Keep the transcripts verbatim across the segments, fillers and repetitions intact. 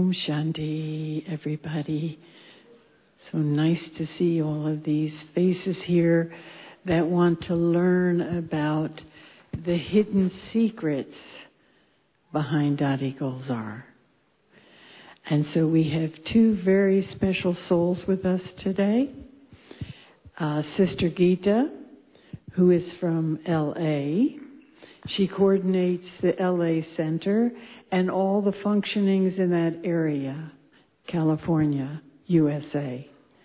Om Shanti, everybody. So nice to see all of these faces here that want to learn about the hidden secrets behind Dadi Gulzar. And so we have two very special souls with us today. Uh, Sister Gita, who is from L A. She coordinates the L A Center and all the functionings in that area, California, U S A.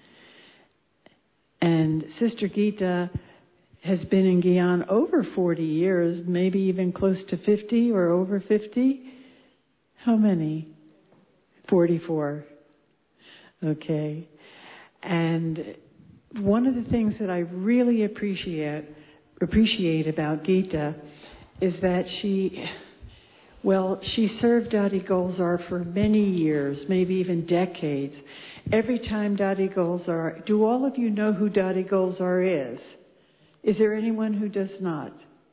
And Sister Gita has been in Gyan over forty years, maybe even close to fifty or over fifty. How many? forty-four. Okay. And one of the things that I really appreciate appreciate about Gita is that she, well, she served Dadi Gulzar for many years, maybe even decades. Every time Dadi Gulzar, do all of you know who Dadi Gulzar is? Is there anyone who does not?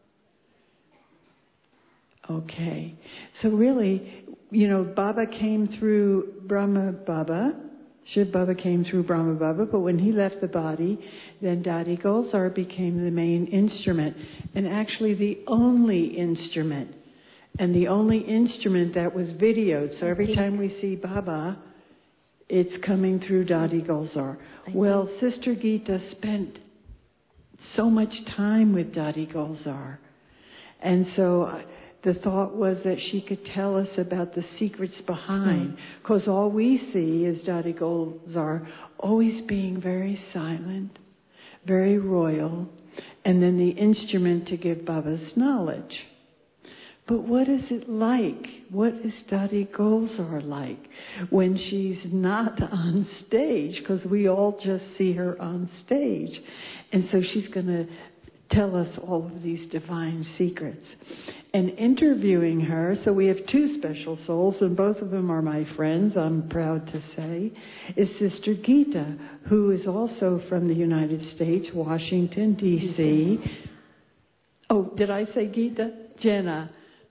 Okay. So really, you know, Baba came through Brahma Baba. Shiv Baba came through Brahma Baba, but when he left the body, then Dadi Gulzar became the main instrument, and actually the only instrument, and the only instrument that was videoed. So every time we see Baba, it's coming through Dadi Gulzar. Well, Sister Gita spent so much time with Dadi Gulzar, and so the thought was that she could tell us about the secrets behind, because all we see is Dadi Gulzar always being very silent, very royal, and then the instrument to give Baba's knowledge. But what is it like? What is Dadi Gulzar like when she's not on stage? Because we all just see her on stage. And so she's going to tell us all of these divine secrets. And interviewing her, so we have two special souls, and both of them are my friends, I'm proud to say, is Sister Gita, who is also from the United States, Washington, D C Oh, did I say Gita? Jenna.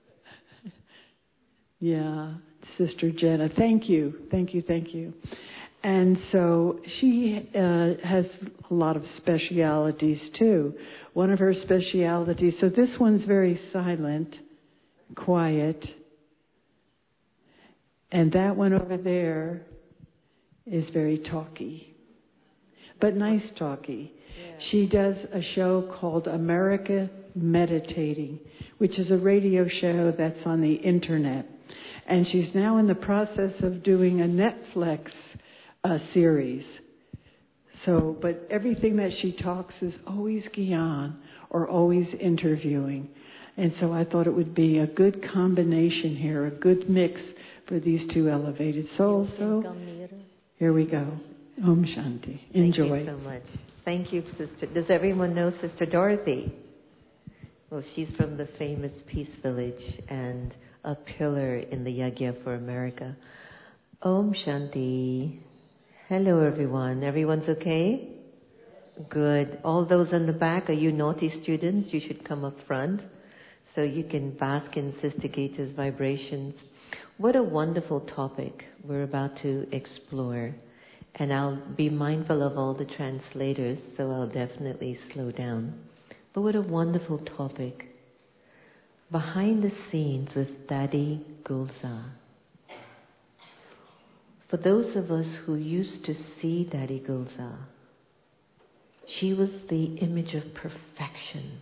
Yeah, Sister Jenna. Thank you, thank you, thank you. And so she uh, has a lot of specialities too. One of her specialities, so this one's very silent, quiet. And that one over there is very talky, but nice talky. Yeah. She does a show called America Meditating, which is a radio show that's on the internet. And she's now in the process of doing a Netflix uh, series. So, but everything that she talks is always Gyan or always interviewing. And so I thought it would be a good combination here, a good mix for these two elevated souls. So here we go. Om Shanti. Enjoy. Thank you so much. Thank you, Sister. Does everyone know Sister Dorothy? Well, she's from the famous Peace Village and a pillar in the Yagya for America. Om Shanti. Hello, everyone. Everyone's okay? Good. All those in the back, are you naughty students? You should come up front so you can bask in Sister Gita's vibrations. What a wonderful topic we're about to explore. And I'll be mindful of all the translators, so I'll definitely slow down. But what a wonderful topic. Behind the scenes with Dadi Gulzar. For those of us who used to see Dadi Gulzar, she was the image of perfection.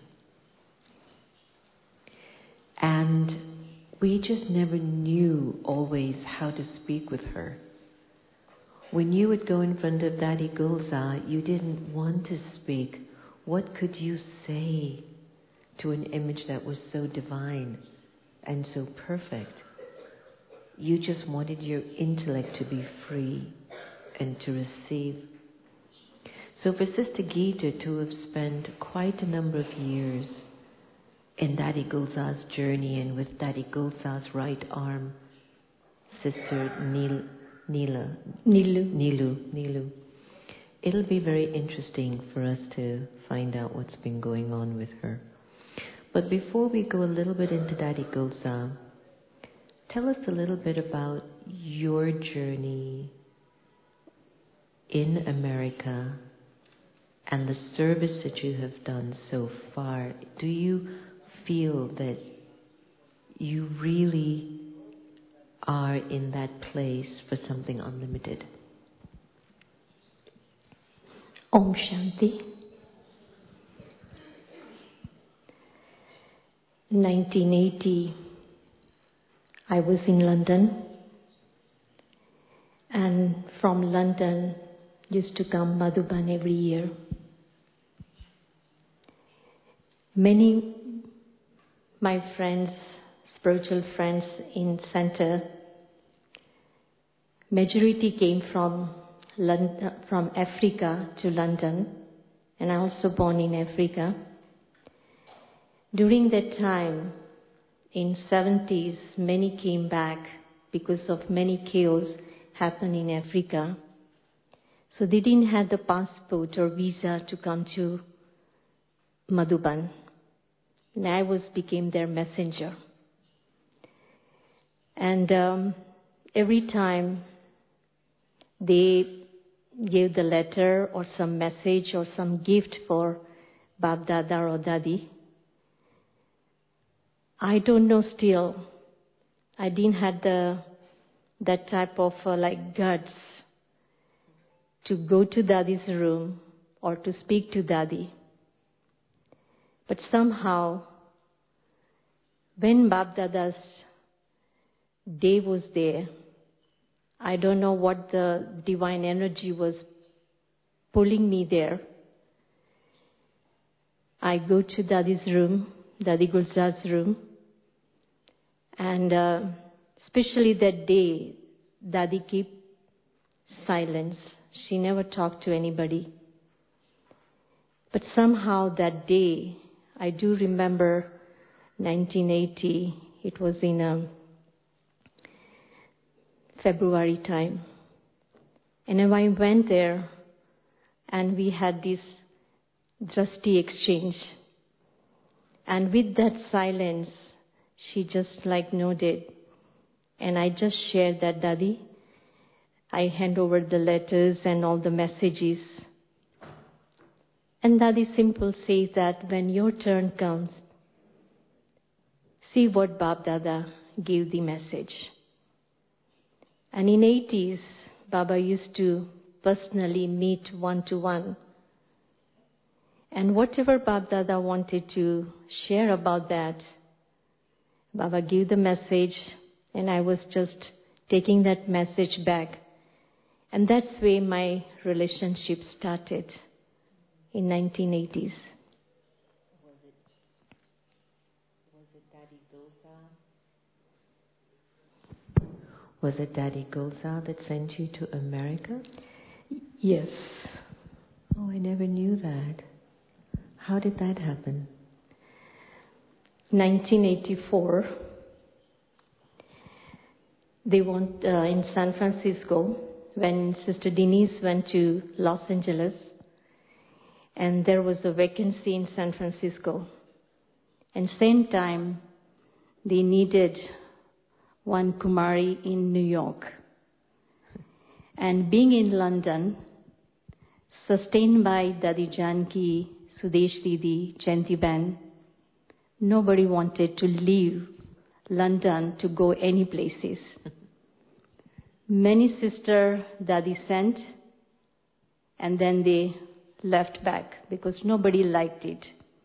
And we just never knew always how to speak with her. When you would go in front of Dadi Gulzar, you didn't want to speak. What could you say to an image that was so divine and so perfect? You just wanted your intellect to be free and to receive. So for Sister Gita to have spent quite a number of years in Dadi Gulzar's journey and with Dadi Gulzar's right arm, Sister Neil, Neela, Nilu. Nilu, Nilu. It'll be very interesting for us to find out what's been going on with her. But before we go a little bit into Dadi Gulzar, tell us a little bit about your journey in America and the service that you have done so far. Do you feel that you really are in that place for something unlimited? Om Shanti. nineteen eighty, I was in London, and from London used to come Madhuban every year. Many my friends, spiritual friends in center, majority came from London, from Africa to London, and I also born in Africa. During that time, in seventies, many came back because of many chaos happened in Africa. So they didn't have the passport or visa to come to Madhuban. And I was became their messenger. And um, every time they gave the letter or some message or some gift for Bab Dada or Dadi, I don't know still. I didn't have the that type of uh, like guts to go to Dadi's room or to speak to Dadi. But somehow, when Bab Dada's day was there, I don't know what the divine energy was pulling me there. I go to Dadi's room, Dadi Gulzar's room, and uh, especially that day, Dadi kept silence. She never talked to anybody. But somehow that day, I do remember nineteen eighty, it was in um, February time. And then I went there and we had this drashti exchange. And with that silence, she just like nodded. And I just shared that, Dadi. I hand over the letters and all the messages. And Dadi simple says that when your turn comes, see what Bab Dada gave the message. And in eighties, Baba used to personally meet one-to-one. And whatever Bab Dada wanted to share about that, Baba gave the message, and I was just taking that message back. And that's where my relationship started in nineteen eighties. Was it, was it Dadi Gulzar? Was it Dadi Gulzar that sent you to America? Yes. Oh, I never knew that. How did that happen? nineteen eighty-four, they went uh, in San Francisco when Sister Denise went to Los Angeles, and there was a vacancy in San Francisco. And same time, they needed one Kumari in New York. And being in London, sustained by Dadi Janki, Sudesh Didi, Jayanti Ben, nobody wanted to leave London to go any places. Many sisters Dadi sent, and then they left back because nobody liked it.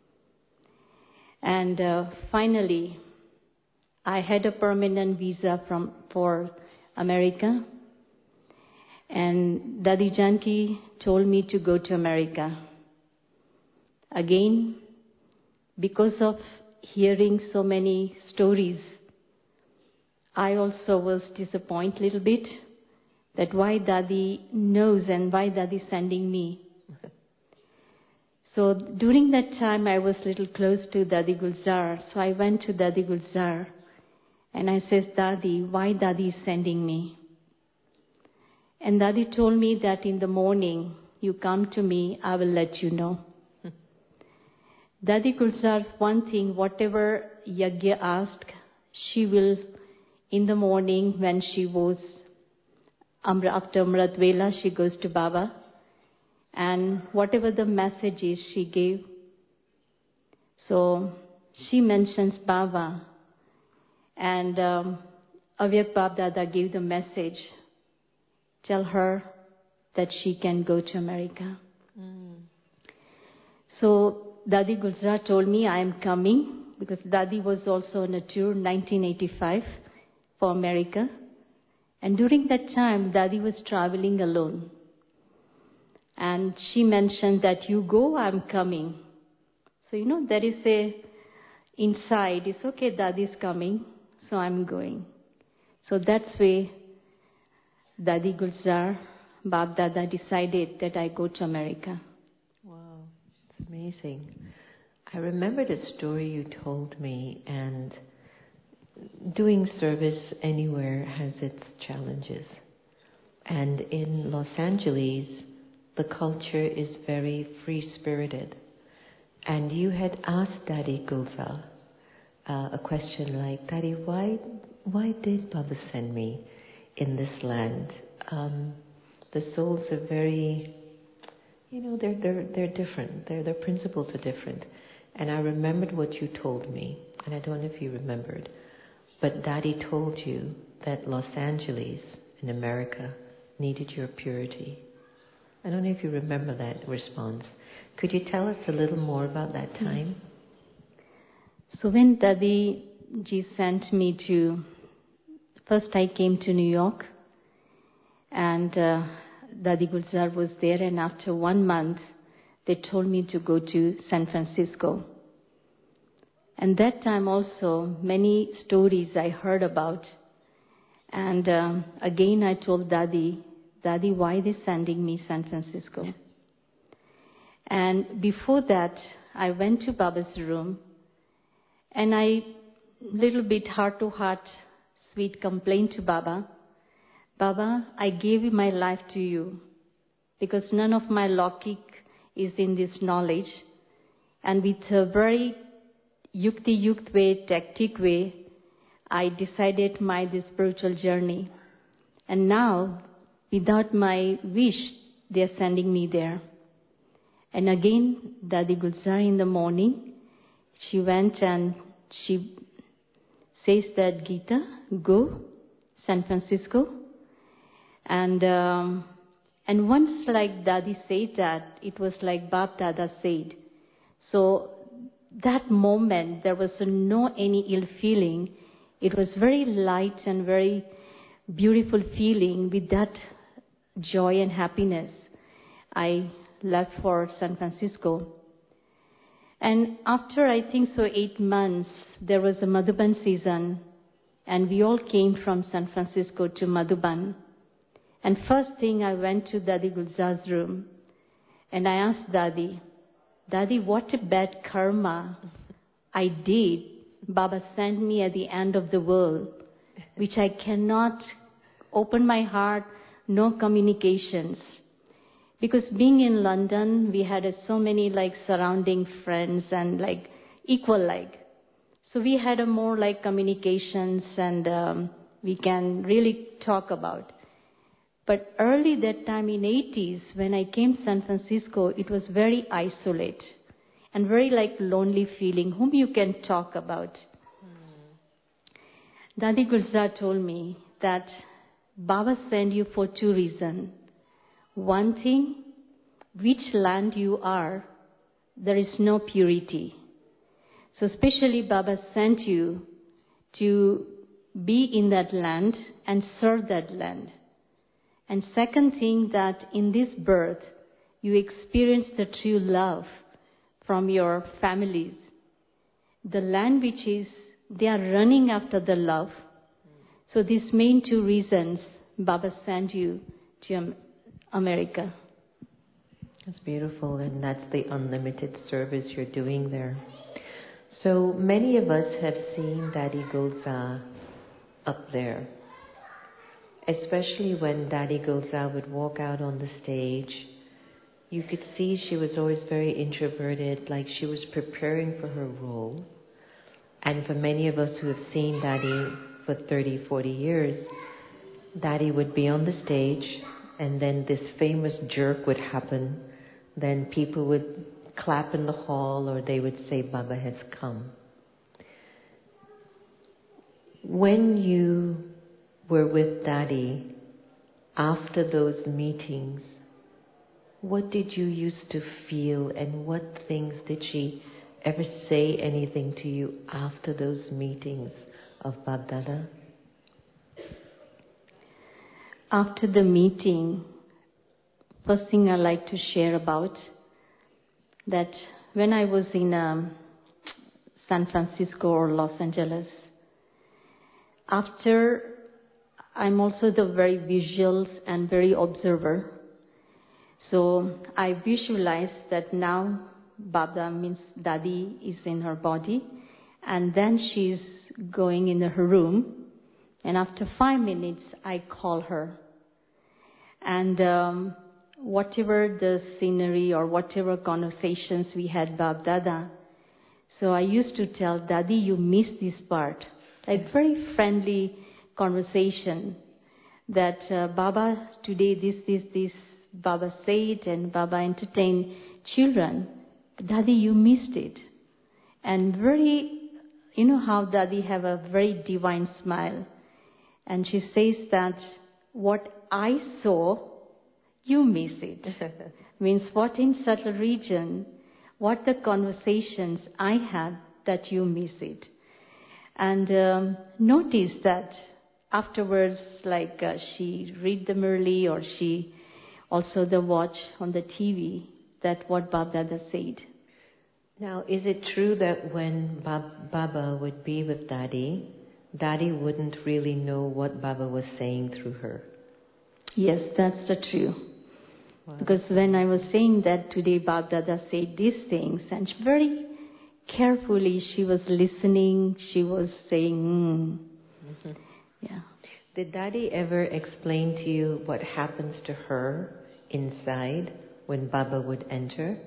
And uh, finally, I had a permanent visa from for America, and Dadi Janki told me to go to America. Again, because of hearing so many stories, I also was disappointed a little bit that why Dadi knows and why Dadi sending me. So during that time, I was a little close to Dadi Gulzar. So I went to Dadi Gulzar and I said, Dadi, why Dadi is sending me? And Dadi told me that in the morning, you come to me, I will let you know. Dadi Gulzar's one thing, whatever Yagya asked, she will in the morning when she was, after Amrit Vela, she goes to Baba. And whatever the message is, she gave. So she mentions Baba. And um, Avyak Bab Dada gave the message. Tell her that she can go to America. Mm. So Dadi Gulzar told me I am coming, because Dadi was also on a tour in nineteen eighty-five for America. And during that time, Dadi was traveling alone. And she mentioned that you go, I'm coming. So, you know, there is a inside, it's okay, Dadi's coming, so I'm going. So that's why Dadi Gulzar, Bab Dada decided that I go to America. Wow, it's amazing. I remember the story you told me, and doing service anywhere has its challenges. And in Los Angeles, the culture is very free-spirited. And you had asked Dadi Gulzar uh, a question like, Dadi, why, why did Baba send me in this land? Um, the souls are very, you know, they're, they're, they're different. Their, their principles are different. And I remembered what you told me, and I don't know if you remembered, but Dadi told you that Los Angeles in America needed your purity. I don't know if you remember that response. Could you tell us a little more about that time? So when Dadi Ji sent me to, first I came to New York, and uh, Dadi Gulzar was there, and after one month, they told me to go to San Francisco. And that time also, many stories I heard about. And um, again I told Dadi, Dadi, why they sending me San Francisco? And before that, I went to Baba's room, and I, little bit heart to heart, sweet complained to Baba, Baba, I gave my life to you, because none of my logic is in this knowledge. And with a very yukti yukt way, tactic way, I decided my this spiritual journey. And now, without my wish, they are sending me there. And again, Dadi Gulzar in the morning, she went and she says that, Gita, go San Francisco. And um, and once like Dadi said that, it was like Bab Dada said. So that moment, there was no any ill feeling. It was very light and very beautiful feeling. With that joy and happiness, I left for San Francisco. And after, I think so, eight months, there was a Madhuban season, and we all came from San Francisco to Madhuban. And first thing, I went to Dadi Gulzar's room, and I asked Dadi, Dadi, what a bad karma I did. Baba sent me at the end of the world, which I cannot open my heart, no communications. Because being in London, we had uh, so many like surrounding friends and like equal like. So we had a more like communications, and um, we can really talk about. But early that time in eighties, when I came to San Francisco, it was very isolate and very like lonely feeling, whom you can talk about. Hmm. Dadi Gulzar told me that Baba sent you for two reasons. One thing, which land you are, there is no purity. So especially Baba sent you to be in that land and serve that land. And second thing, that in this birth, you experience the true love from your families. The land which is, they are running after the love. So these main two reasons, Baba sent you to America. That's beautiful, and that's the unlimited service you're doing there. So many of us have seen Dadi Gulzar up there. Especially when Dadi Gulzar would walk out on the stage, you could see she was always very introverted, like she was preparing for her role. And for many of us who have seen Dadi for thirty, forty years, Daddy would be on the stage, and then this famous jerk would happen. Then people would clap in the hall, or they would say, Baba has come. When you were with Daddy, after those meetings, what did you used to feel, and what things did she ever say anything to you after those meetings of Bab Dada? After the meeting, first thing I like to share about that when I was in um, San Francisco or Los Angeles, after I'm also the very visual and very observer. So I visualize that now Baba means Daddy is in her body, and then she's going in her room, and after five minutes I call her. And um, whatever the scenery or whatever conversations we had Bab Dada, so I used to tell Daddy, you missed this part. Like very friendly conversation that uh, Baba today this, this, this, Baba said, and Baba entertained children. Daddy, you missed it. And very, you know how Daddy have a very divine smile. And she says that what I saw, you miss it. Means what in subtle region, what the conversations I had, that you miss it. And um, notice that afterwards, like uh, she read them early, or she also the watch on the T V, that what Bab Dada said. Now, is it true that when Bab- Baba would be with Daddy, Daddy wouldn't really know what Baba was saying through her? Yes, that's the true. Wow. Because when I was saying that today Bab Dada said these things, and very carefully she was listening, she was saying, mm. Mm-hmm. Yeah. Did Daddy ever explain to you what happens to her inside when Baba would enter?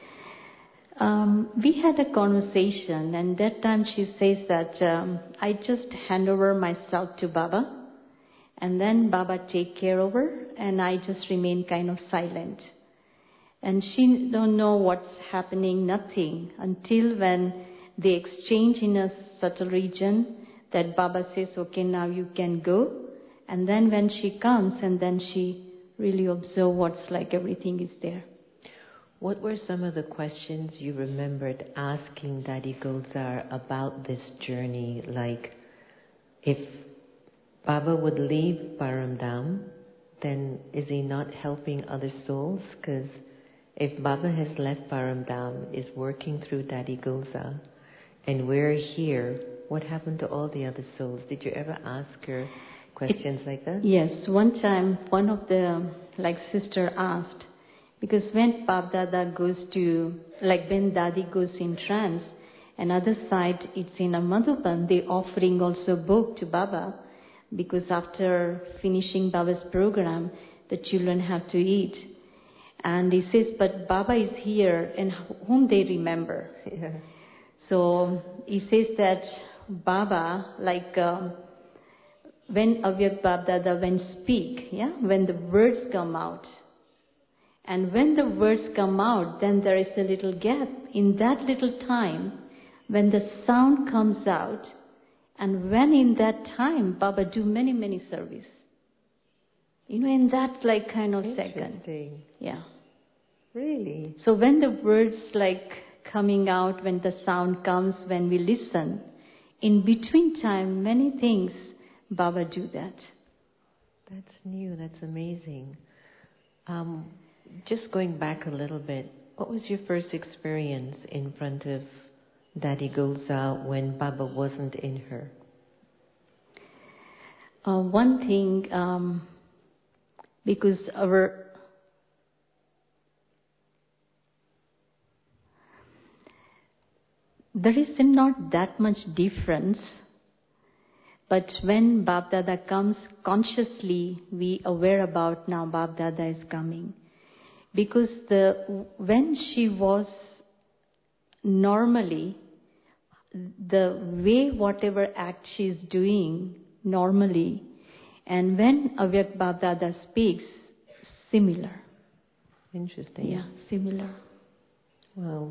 Um, we had a conversation, and that time she says that um, I just hand over myself to Baba, and then Baba take care of her, and I just remain kind of silent. And she don't know what's happening, nothing, until when they exchange in a subtle region, that Baba says, okay, now you can go. And then when she comes, and then she really observe what's like everything is there. What were some of the questions you remembered asking Daddy Gulzar about this journey? Like, if Baba would leave Paramdam, then is he not helping other souls? Because if Baba has left Paramdam, is working through Daddy Gulzar, and we're here, what happened to all the other souls? Did you ever ask her questions it, like that? Yes. One time, one of the, like, sister asked, because when Bab Dada goes to, like when Daddy goes in trance, another side, it's in a Madhuban, they offering also book to Baba, because after finishing Baba's program, the children have to eat. And he says, but Baba is here, and whom they remember. Yeah. So he says that Baba, like um, when Avyak Bab Dada when speak, yeah, when the words come out, and when the words come out, then there is a little gap. In that little time, when the sound comes out, and when in that time Baba do many many service, you know, in that like kind of second, yeah, really. So when the words like coming out, when the sound comes, when we listen, in between time, many things Baba do that. That's new. That's amazing. Um, just going back a little bit, what was your first experience in front of Daddy Gulzar when Baba wasn't in her? Uh, one thing, um, because our there is not that much difference, but when Bab Dada comes, consciously we aware about now Bab Dada is coming. Because the when she was normally, the way whatever act she is doing, normally. And when Avyak Bab Dada speaks, similar. Interesting. Yeah, similar. Wow.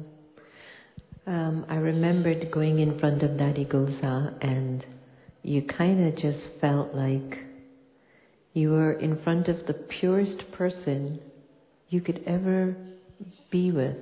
Um, I remembered going in front of Daddy Gulzar, and you kind of just felt like you were in front of the purest person you could ever be with.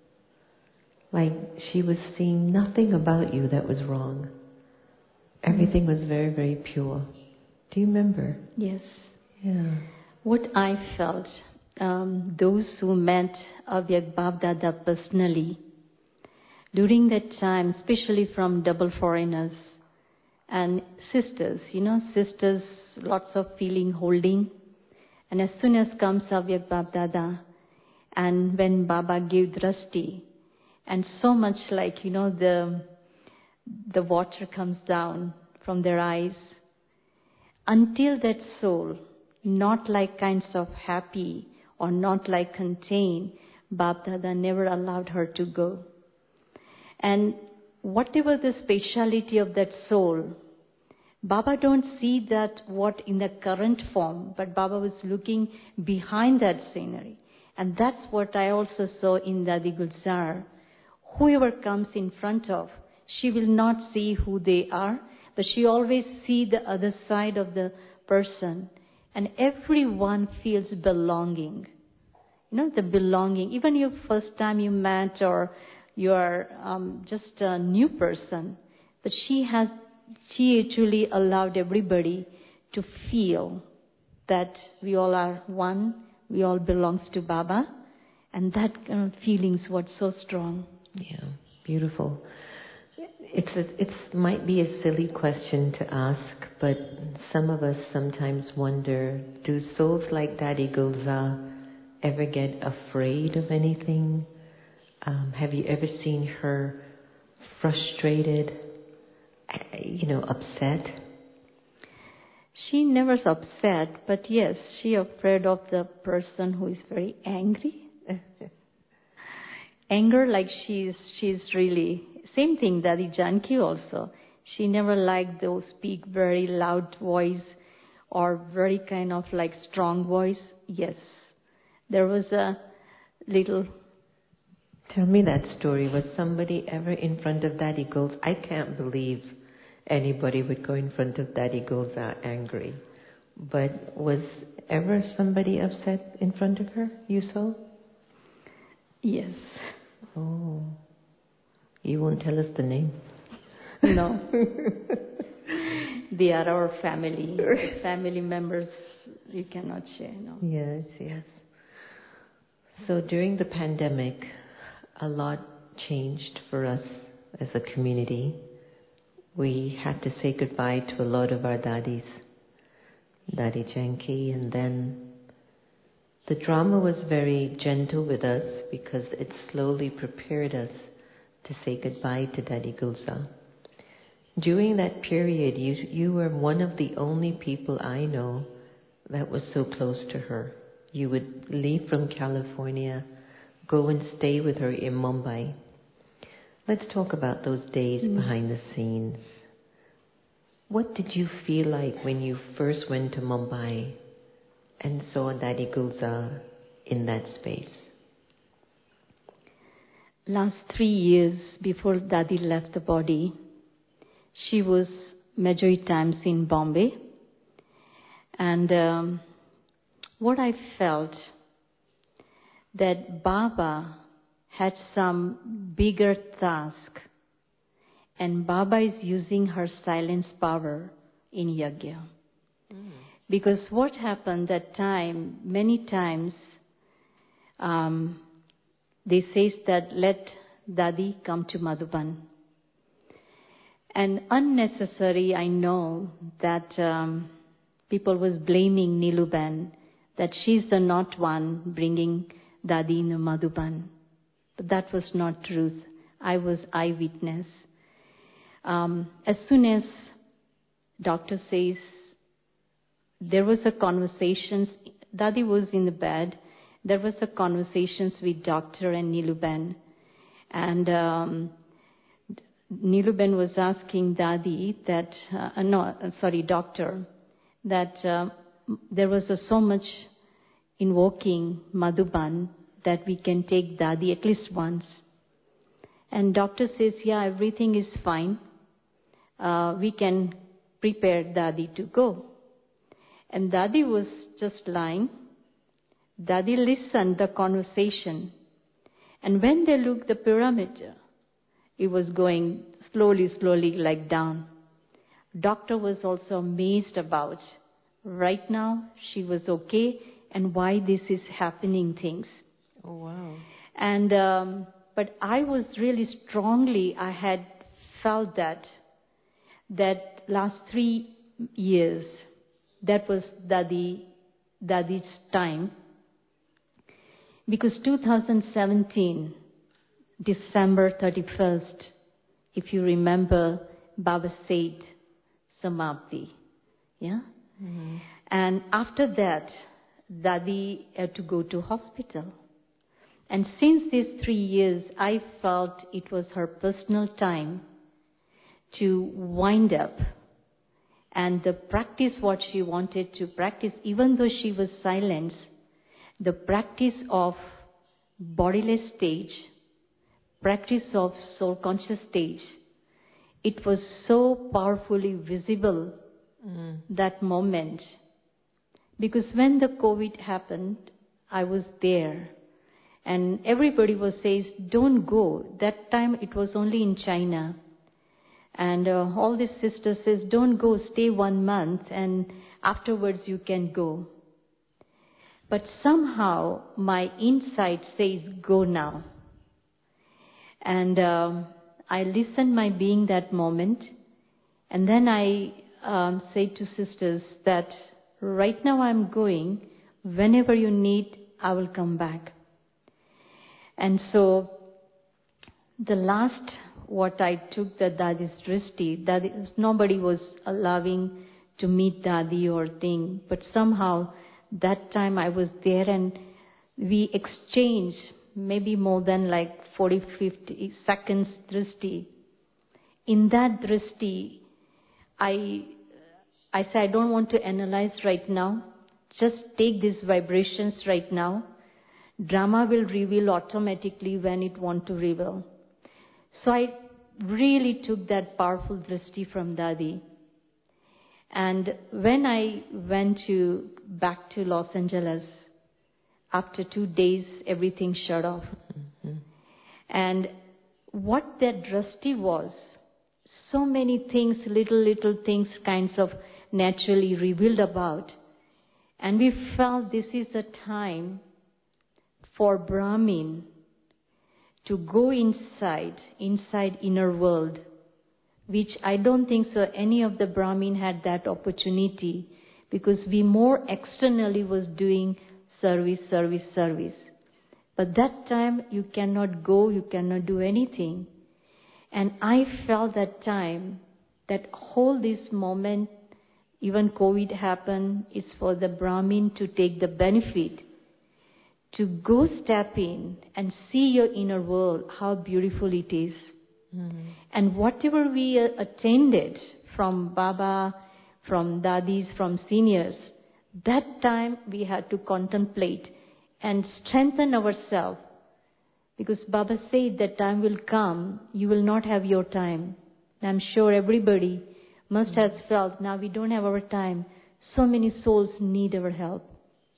Like she was seeing nothing about you that was wrong. Everything was very, very pure. Do you remember? Yes. Yeah. What I felt, um, those who met Avyak Bab Dada personally, during that time, especially from double foreigners and sisters, you know, sisters, lots of feeling, holding. And as soon as comes Avyak Bab Dada, and when Baba gave drashti, and so much like, you know, the the water comes down from their eyes, until that soul, not like kinds of happy or not like contained, Bab Dada never allowed her to go. And whatever the speciality of that soul, Baba don't see that what in the current form, but Baba was looking behind that scenery. And that's what I also saw in Dadi Gulzar. Whoever comes in front of, she will not see who they are, but she always see the other side of the person. And everyone feels belonging. You know, the belonging. Even your first time you met or you are um, just a new person, but she has, she actually allowed everybody to feel that we all are one, we all belongs to Baba, and that kind of feelings were so strong. Yeah, beautiful. It's a, it's might be a silly question to ask, but some of us sometimes wonder: do souls like Dadi Gulzar ever get afraid of anything? Um, have you ever seen her frustrated, you know, upset? She never's upset, but yes, she afraid of the person who is very angry. Anger, like she's she's really same thing. Dadi Janki also. She never liked those speak very loud voice or very kind of like strong voice. Yes, there was a little. Tell me that story. Was somebody ever in front of Dadi Gulzar? I can't believe anybody would go in front of Dadi Gulzar angry. But was ever somebody upset in front of her, you saw? Yes. Oh. You won't tell us the name? No. They are our family. Family members, you cannot share, no. Yes, yes. So during the pandemic, a lot changed for us as a community. We had to say goodbye to a lot of our daddies, Dadi Janki, and then the drama was very gentle with us because it slowly prepared us to say goodbye to Dadi Gulzar. During that period, you you were one of the only people I know that was so close to her. You would leave from California, go and stay with her in Mumbai. Let's talk about those days mm. behind the scenes. What did you feel like when you first went to Mumbai and saw Dadi Gulzar in that space? Last three years before Dadi left the body, she was majority times in Bombay. And um, what I felt, that Baba had some bigger task, and Baba is using her silence power in Yagya. Mm. Because what happened that time, many times, um, they say that let Dadi come to Madhuban. And unnecessary, I know that um, people was blaming Niluban, that she's the not one bringing Dadi in the Madhuban. But that was not truth. I was eyewitness. Um, as soon as doctor says, there was a conversation, Dadi was in the bed, there was a conversations with doctor and Niluban. And um, Niluben was asking Dadi that, uh, no, sorry, doctor, that uh, there was uh, so much invoking Madhuban that we can take Dadi at least once. And doctor says, yeah, everything is fine. Uh, we can prepare Dadi to go. And Dadi was just lying. Dadi listened the conversation. And when they looked the pyramid, it was going slowly, slowly like down. Doctor was also amazed about. Right now, she was okay, and why this is happening things. Oh, wow. And, um, but I was really strongly, I had felt that, that last three years, that was Dadi, Dadi's time. Because two thousand seventeen, December thirty-first, if you remember, Baba said, Samapti. Yeah? Mm-hmm. And after that, Dadi had to go to hospital. And since these three years, I felt it was her personal time to wind up and the practice what she wanted to practice, even though she was silenced, the practice of bodiless stage, practice of soul conscious stage, it was so powerfully visible mm. that moment. Because when the COVID happened, I was there. And everybody was saying, don't go. That time it was only in China. And uh, all these sisters says, don't go, stay one month and afterwards you can go. But somehow my inside says, go now. And um, I listened my being that moment. And then I um, said to sisters that right now I'm going. Whenever you need, I will come back. And so the last what I took the Dadi's drishti, Dadi, nobody was allowing to meet Dadi or thing. But somehow that time I was there and we exchanged maybe more than like forty, fifty seconds drishti. In that drishti, I, I said, I don't want to analyze right now. Just take these vibrations right now. Drama will reveal automatically when it wants to reveal. So I really took that powerful drishti from Dadi. And when I went to back to Los Angeles, after two days, everything shut off. Mm-hmm. And what that drishti was, so many things, little, little things kinds of naturally revealed about. And we felt this is a time for Brahmin to go inside, inside inner world, which I don't think so any of the Brahmin had that opportunity because we more externally was doing service, service, service. But that time you cannot go, you cannot do anything. And I felt that time, that whole this moment, even COVID happened, is for the Brahmin to take the benefit, to go step in and see your inner world, how beautiful it is. Mm-hmm. And whatever we uh, attended from Baba, from Dadis, from seniors, that time we had to contemplate and strengthen ourselves. Because Baba said that time will come, you will not have your time. I'm sure everybody must mm-hmm. have felt, now we don't have our time. So many souls need our help.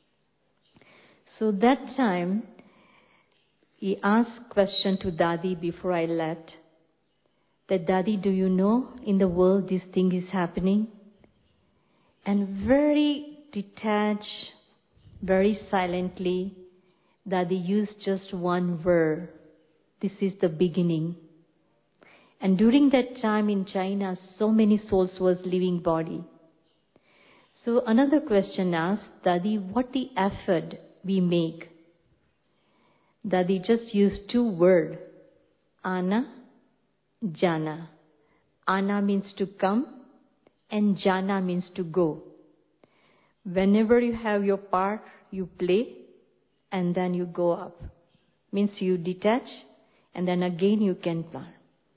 So that time, he asked question to Dadi before I left. That Dadi, do you know in the world this thing is happening? And very detached, very silently, Dadi used just one word. This is the beginning. And during that time in China, so many souls was leaving body. So another question asked, Dadi, what the effort we make? Dadi just used two words, Ana, Jana. Ana means to come and Jana means to go. Whenever you have your part, you play and then you go up. Means you detach and then again you can plan.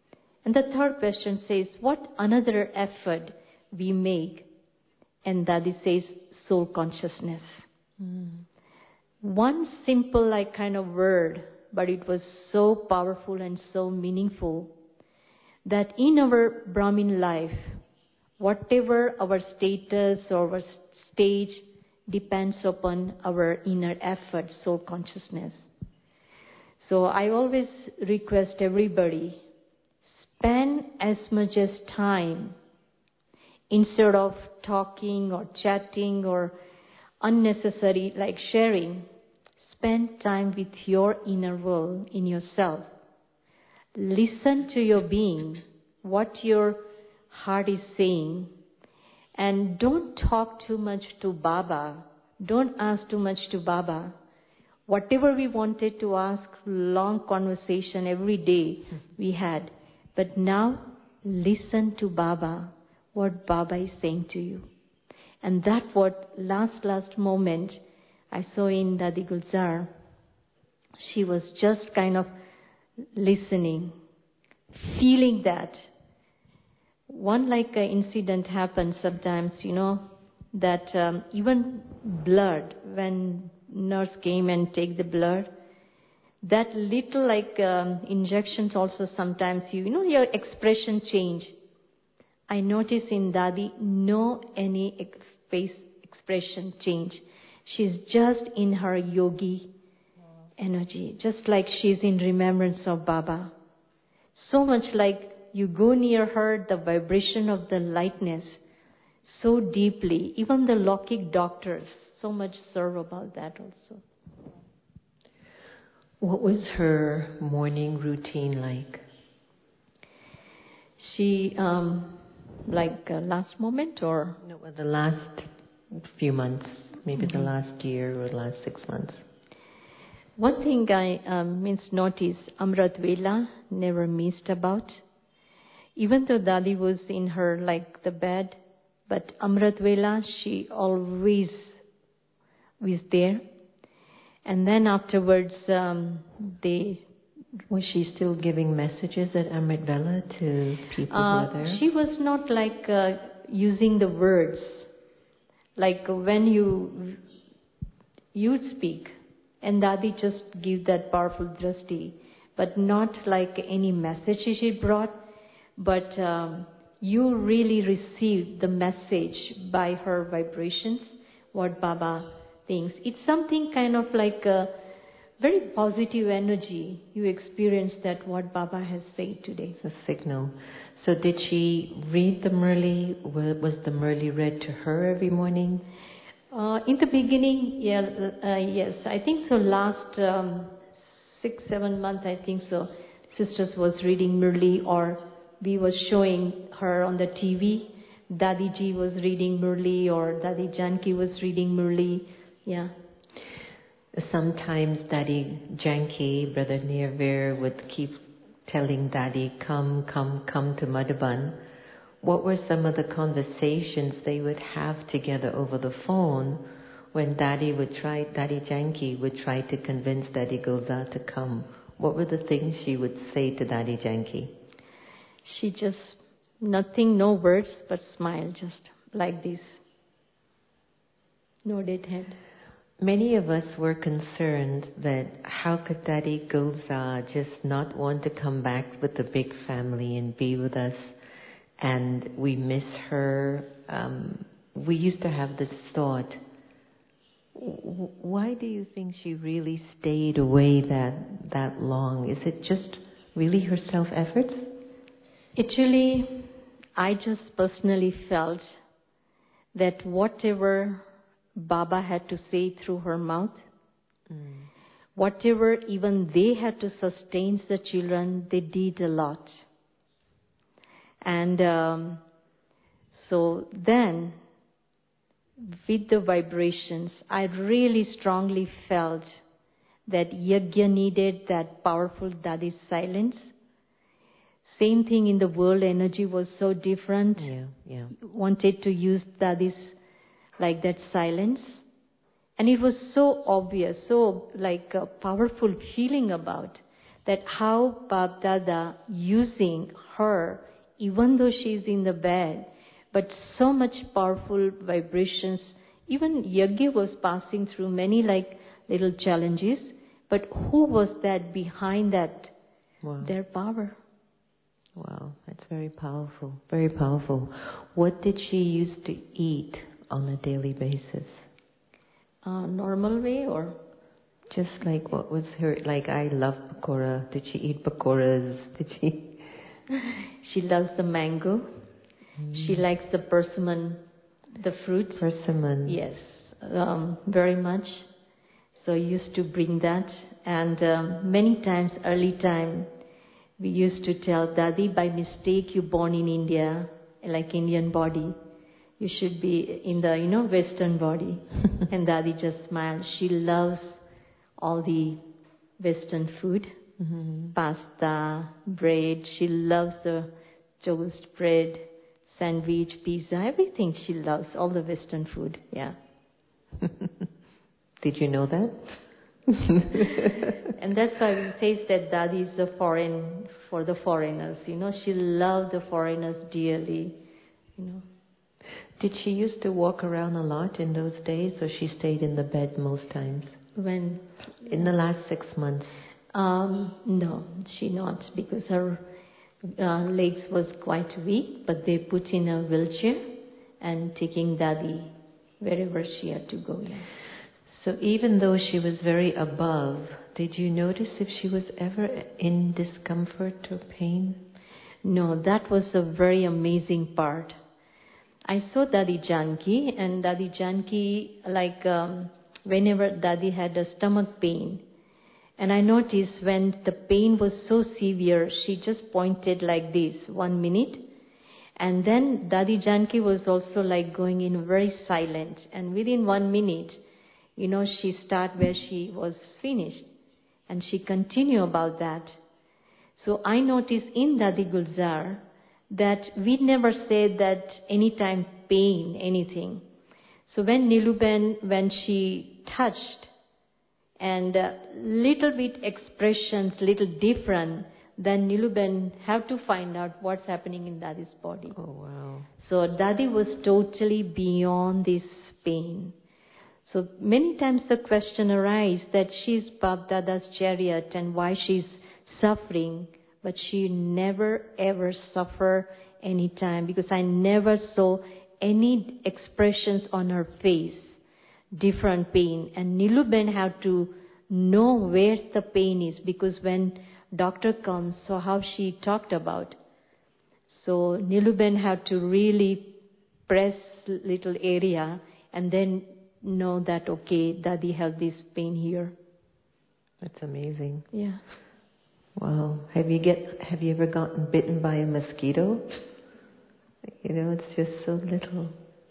And the third question says, what another effort we make? And Dadi says, soul consciousness. Mm. One simple like kind of word, but it was so powerful and so meaningful that in our Brahmin life, whatever our status or our stage depends upon our inner effort, soul consciousness. So I always request everybody, spend as much as time instead of talking or chatting or unnecessary like sharing. Spend time with your inner world in yourself. Listen to your being, what your heart is saying, and don't talk too much to Baba. Don't ask too much to Baba. Whatever we wanted to ask, long conversation every day we had. But now, listen to Baba, what Baba is saying to you. And that what last, last moment I saw in Dadi Gulzar, she was just kind of listening, feeling that. One like uh, incident happens sometimes, you know, that um, even blood, when nurse came and take the blood, that little like um, injections also sometimes, you, you know, your expression change. I notice in Dadi, no any ex- face expression change. She's just in her yogi energy, just like she's in remembrance of Baba. So much like you go near her, the vibration of the lightness, so deeply. Even the Lokik doctors, so much serve about that also. What was her morning routine like? She, um, like uh, last moment or? No, the last few months, maybe Mm-hmm. the last year or the last six months. One thing I um, means notice, Amrit Vela never missed about. Even though Dadi was in her like the bed, but Amrit Vela, she always was there. And then afterwards, um, they... Was she still giving messages at Amrit Vela to people uh, who were there? She was not like uh, using the words. Like when you you'd speak, and Dadi just give that powerful drashti, but not like any message she brought, but um, you really received the message by her vibrations, what Baba thinks. It's something kind of like a very positive energy. You experience that what Baba has said today. It's a signal. So did she read the Murli? Was the Murli read to her every morning? Uh, in the beginning, yeah, uh, yes. I think so last um, six, seven months, I think so, sisters was reading Murli, or we was showing her on the T V. Dadi Ji was reading Murli, or Dadi Janki was reading Murli. Yeah. Sometimes Dadi Janki, Brother Nirvir, would keep telling Dadi, come, come, come to Madhuban. What were some of the conversations they would have together over the phone when Dadi would try, Dadi Janki would try to convince Dadi Gulzar to come? What were the things she would say to Dadi Janki? She just, nothing, no words, but smile, just like this. Nodded head. Many of us were concerned that how could Dadi Gulzar just not want to come back with the big family and be with us, and we miss her. Um, we used to have this thought, why do you think she really stayed away that, that long? Is it just really her self-efforts? Actually, I just personally felt that whatever Baba had to say through her mouth, mm. whatever even they had to sustain the children, they did a lot. And um, so then, with the vibrations, I really strongly felt that Yajna needed that powerful Dadi's silence. Same thing in the world, energy was so different. Yeah, yeah. Wanted to use Dadi's like that silence. And it was so obvious, so like a powerful feeling about. that how Bab Dada using her, even though she's in the bed, but so much powerful vibrations. Even Yagya was passing through many like little challenges, but who was that behind that? Wow. Their power. Wow, that's very powerful, very powerful. What did she used to eat on a daily basis? Uh, normal way or? Just like what was her, like I love pakora. Did she eat pakoras? Did she? She loves the mango. Mm. She likes the persimmon, the fruit. Persimmon. Yes, um, very much. So I used to bring that. And um, many times, early time, we used to tell Dadi, by mistake you born in India, like Indian body. You should be in the, you know, Western body. And Dadi just smiled. She loves all the Western food, mm-hmm. pasta, bread. She loves the toast bread, sandwich, pizza, everything she loves, all the Western food, yeah. Did you know that? And that's why we say that Dadi is the foreign, for the foreigners, you know, she loved the foreigners dearly, you know. Did she used to walk around a lot in those days, or she stayed in the bed most times? When? In the last six months? Um, no, she not, because her uh, legs was quite weak, but they put in a wheelchair and taking Dadi wherever she had to go. Yeah. So even though she was very above, did you notice if she was ever in discomfort or pain? No, that was a very amazing part. I saw Dadi Janki, and Dadi Janki, like um, whenever Dadi had a stomach pain, and I noticed when the pain was so severe, she just pointed like this, one minute, and then Dadi Janki was also like going in very silent, and within one minute, you know, she start where she was finished, and she continue about that. So I noticed in Dadi Gulzar that we never said that anytime pain, anything. So when Niluben, when she touched, and uh, little bit expressions, little different, then Niluben have to find out what's happening in Dadi's body. Oh, wow. So Dadi was totally beyond this pain. So many times the question arises that she's Bab Dada's chariot and why she's suffering, but she never ever suffer any time, because I never saw any expressions on her face, different pain. And Niluben had to know where the pain is, because when doctor comes, so how she talked about. So Niluben had to really press little area and then know that, okay, Dadi has this pain here. That's amazing. Yeah. Wow. Have you get have you ever gotten bitten by a mosquito? You know, it's just so little.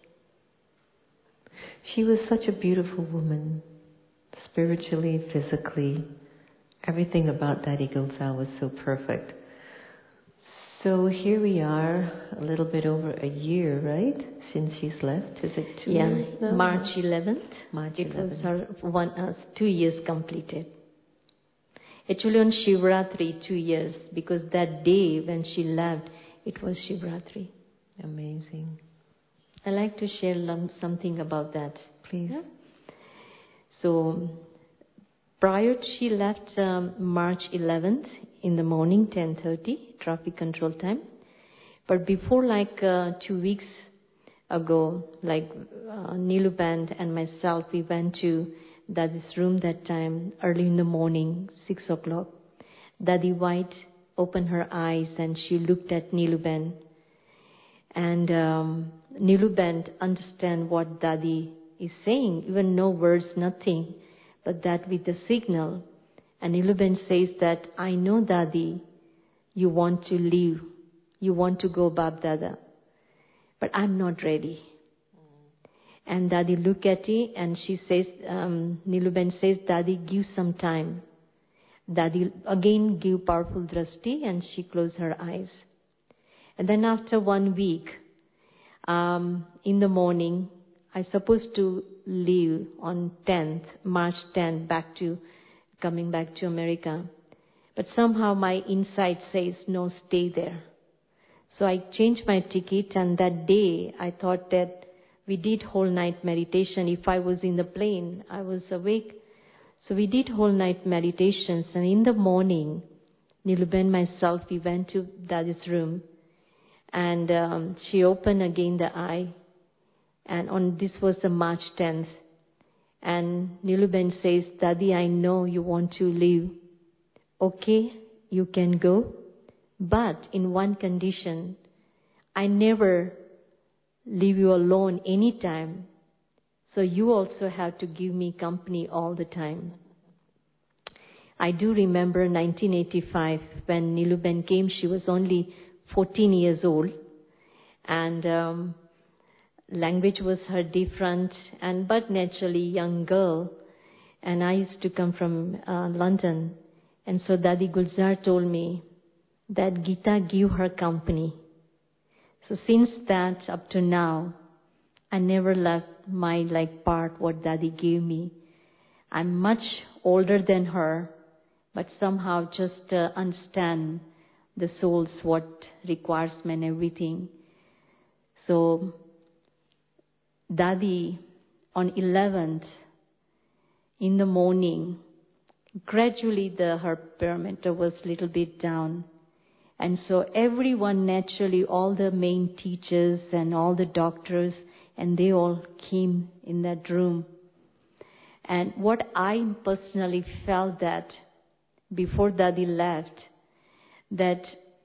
She was such a beautiful woman, spiritually, physically. Everything about Dadi Gulzar was so perfect. So here we are, a little bit over a year, right, since she's left. Is it two yeah, years now? March eleventh. March it eleventh. was her one, uh, two years completed. Actually on Shivratri, two years, because that day when she left, it was Shivratri. Amazing. I like to share something about that. Please. Yeah? So, prior to she left um, March eleventh in the morning, ten thirty, traffic control time. But before like uh, two weeks ago, like uh, Niluben and myself, we went to Dadi's room that time, early in the morning, six o'clock. Dadi White opened her eyes and she looked at Niluben. And um, Niluben understand what Dadi is saying, even no words, nothing, but that with the signal. And Niluben says that, I know Dadi, you want to leave, you want to go Bab Dada, but I'm not ready. And Dadi look at it and she says, um, Niluben says, Dadi, give some time. Dadi again give powerful drashti and she closed her eyes. And then after one week, um, in the morning, I supposed to leave on tenth, March tenth, back to, coming back to America. But somehow my inside says, no, stay there. So I changed my ticket, and that day I thought that we did whole night meditation. If I was in the plane, I was awake. So we did whole night meditations, and in the morning, Niluba and myself, we went to Dadi's room, and um, she opened again the eye, and on this was the March tenth, and Niluba says, Dadi, I know you want to leave. Okay, you can go, but in one condition, I never leave you alone anytime, so you also have to give me company all the time. I do remember nineteen eighty-five when Niluba came. She was only fourteen years old, and um, language was her different, and but naturally young girl. And I used to come from uh, London, and so Dadi Gulzar told me that Gita give her company. So since that up to now, I never left my like part what Dadi gave me. I'm much older than her, but somehow just uh, understand the soul's what requires me and everything. So Dadi on eleventh in the morning, gradually the her parameter was little bit down. And so everyone naturally, all the main teachers and all the doctors, and they all came in that room. And what I personally felt that before Dadi left, that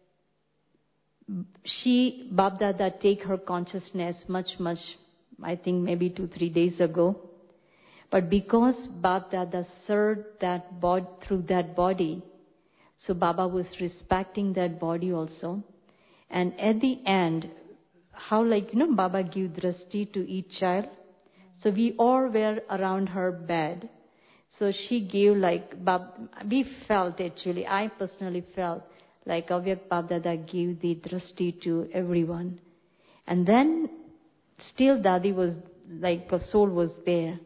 she, Bab Dada, take her consciousness much, much, I think maybe two, three days ago. But because Bab Dada served that body through that body, so Baba was respecting that body also. And at the end, how like, you know, Baba give drashti to each child. So we all were around her bed. So she gave like, Bab, we felt actually, I personally felt like Avyak Bab Dada gave the drashti to everyone. And then still Dadi was, like a soul was there.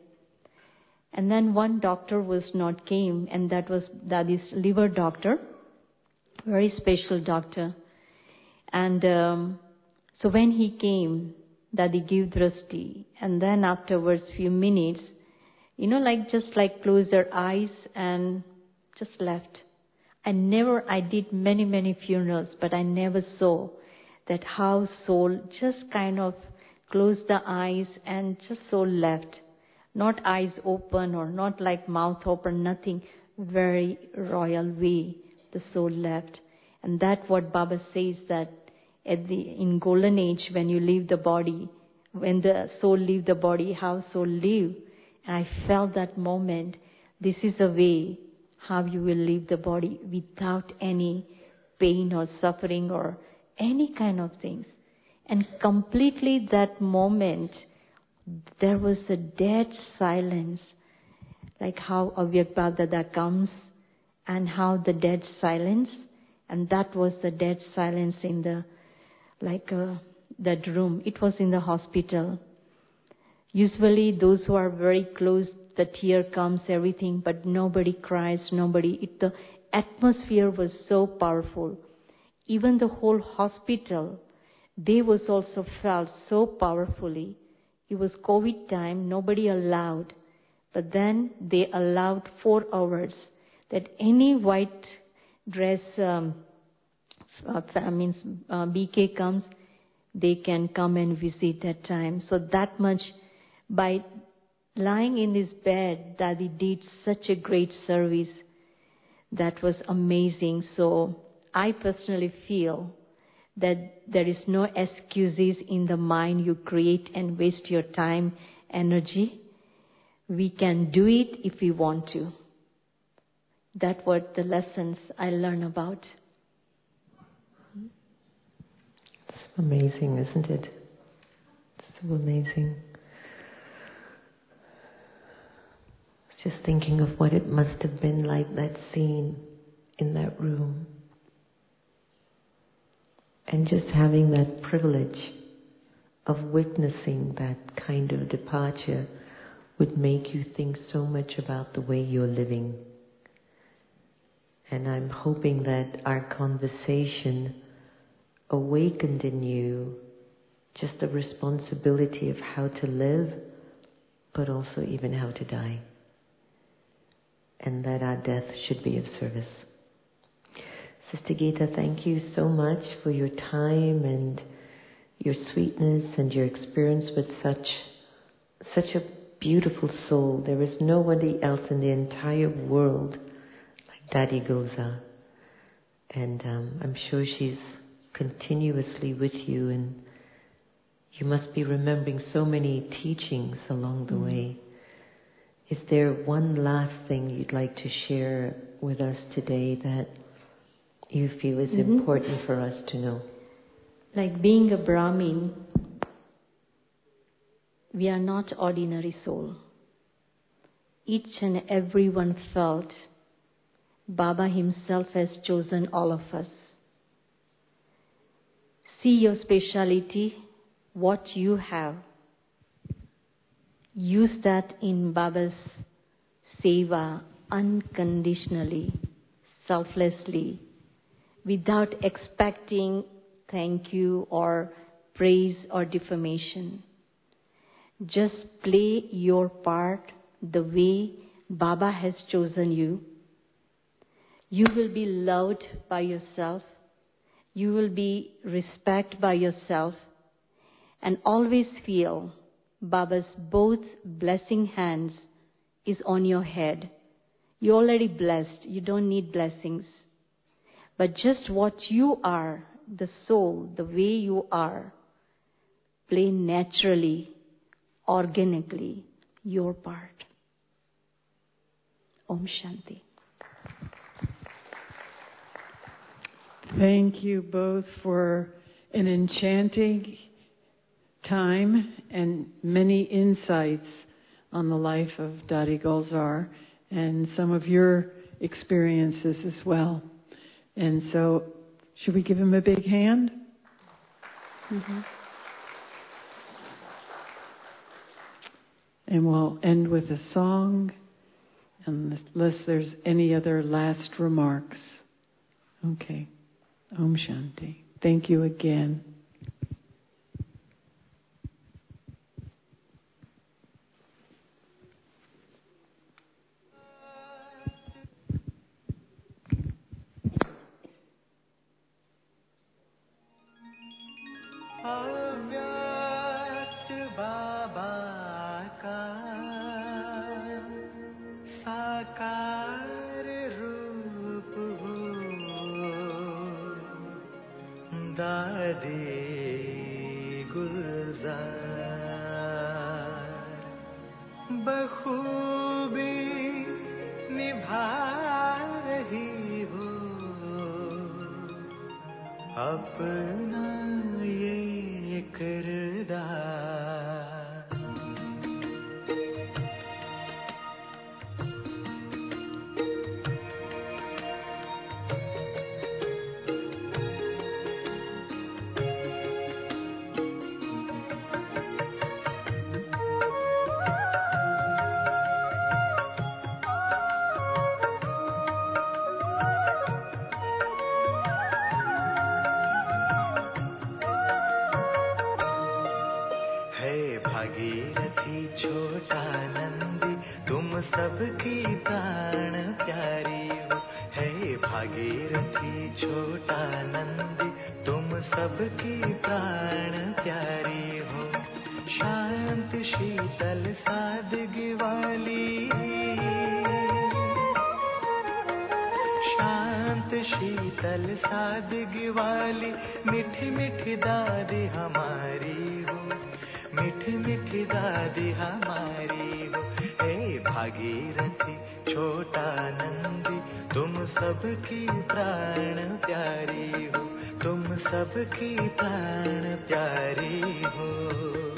And then one doctor was not came, and that was Dadi's liver doctor, very special doctor. And um, so when he came, Dadi gave drashti, and then afterwards few minutes, you know, like just like close their eyes and just left. I never, I did many, many funerals, but I never saw that how soul just kind of closed the eyes and just soul left. Not eyes open or not like mouth open, nothing. Very royal way the soul left. And that's what Baba says, that at the in golden age when you leave the body, when the soul leave the body, how soul live. And I felt that moment. This is a way how you will leave the body without any pain or suffering or any kind of things. And completely that moment, there was a dead silence, like how Avyak Bab Dada comes and how the dead silence, and that was the dead silence in the, like uh, that room. It was in the hospital. Usually those who are very close, the tear comes, everything, but nobody cries, nobody, it, the atmosphere was so powerful. Even the whole hospital, they was also felt so powerfully. It was COVID time, nobody allowed. But then they allowed four hours that any white dress, um, uh, means uh, B K comes, they can come and visit that time. So that much, by lying in his bed, Dadi did such a great service. That was amazing. So I personally feel that there is no excuses in the mind you create and waste your time, energy. We can do it if we want to. That's what the lessons I learn about. It's amazing, isn't it? It's so amazing. I was just thinking of what it must have been like, that scene in that room. And just having that privilege of witnessing that kind of departure would make you think so much about the way you're living. And I'm hoping that our conversation awakened in you just the responsibility of how to live, but also even how to die. And that our death should be of service. Sister Gita, thank you so much for your time and your sweetness and your experience with such such a beautiful soul. There is nobody else in the entire world like Dadi Goza. And um, I'm sure she's continuously with you, and you must be remembering so many teachings along the mm. way. Is there one last thing you'd like to share with us today that you feel is mm-hmm. important for us to know? Like being a Brahmin, we are not ordinary soul. Each and everyone felt Baba himself has chosen all of us. See your speciality, what you have. Use that in Baba's seva unconditionally, selflessly, without expecting thank you or praise or defamation. Just play your part the way Baba has chosen you. You will be loved by yourself. You will be respected by yourself. And always feel Baba's both blessing hands is on your head. You're already blessed. You don't need blessings. But just what you are, the soul, the way you are, play naturally, organically, your part. Om Shanti. Thank you both for an enchanting time and many insights on the life of Dadi Gulzar and some of your experiences as well. And so, should we give him a big hand? Mm-hmm. And we'll end with a song, unless there's any other last remarks. Okay. Om Shanti. Thank you again. Dadi Gulzar बखूबी निभा रही हो अपना ये किरदार भागीरथी छोटा नंदी तुम सबकी प्राण प्यारी हो है भागीरथी छोटा नंदी तुम सबकी प्राण प्यारी हो शांत शीतल सादगी वाली शांत शीतल सादगी वाली मीठी मीठी दादी हमारी हो मीठी मीठी दादी हमारी हो हे भागीरथी छोटा नंदी तुम सबकी प्राण प्यारी हो तुम सबकी प्राण प्यारी हो